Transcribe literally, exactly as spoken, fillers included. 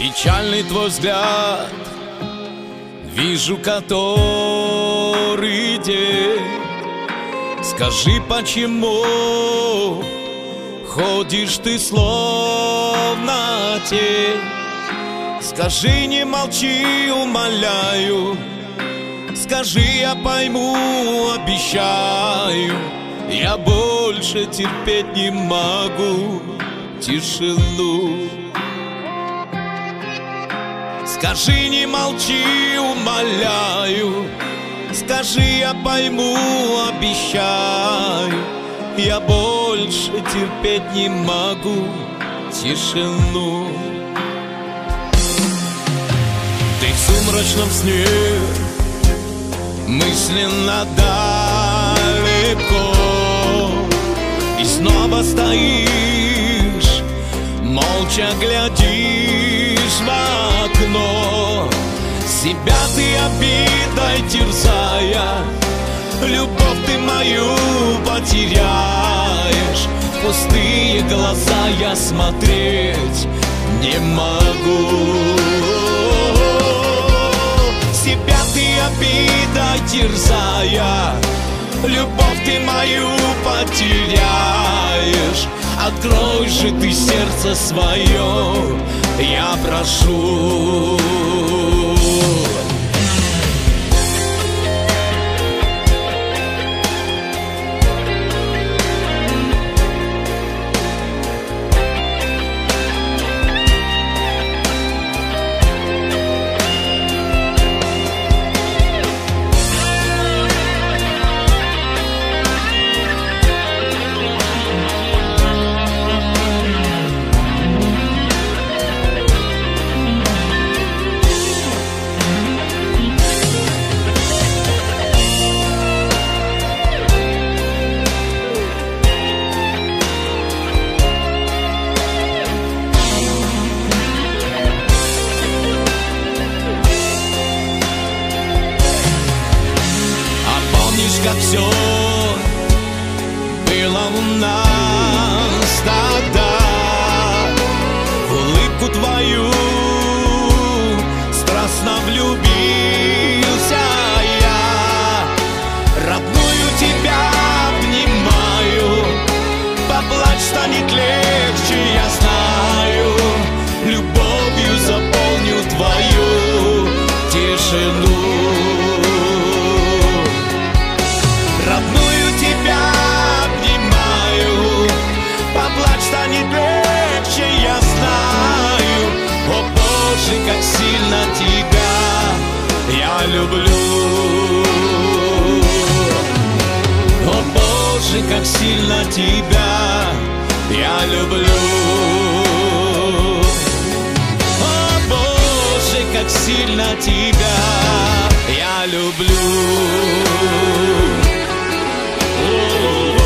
Печальный твой взгляд, вижу который день. Скажи, почему ходишь ты словно тень? Скажи, не молчи, умоляю. Скажи, я пойму, обещаю. Я больше терпеть не могу тишину. Скажи, не молчи, умоляю. Скажи, я пойму, обещаю. Я больше терпеть не могу тишину. Ты в сумрачном сне, мысленно далеко, и снова стоишь, молча глядишь в окно. Себя ты обидой терзая, любовь ты мою потеряешь. В пустые глаза я смотреть не могу. Себя ты обидой терзая, любовь ты мою потеряешь. Открой же ты сердце свое, я прошу. Как все было у нас тогда, в улыбку твою страстно влюбился я. Родную тебя обнимаю, поплачь станет легче, я знаю. Любовью заполню твою тишину. Родную тебя обнимаю, поплачь станет легче, я знаю. О Боже, как сильно тебя я люблю. О Боже, как сильно тебя я люблю. О Боже, как сильно тебя я люблю. Oh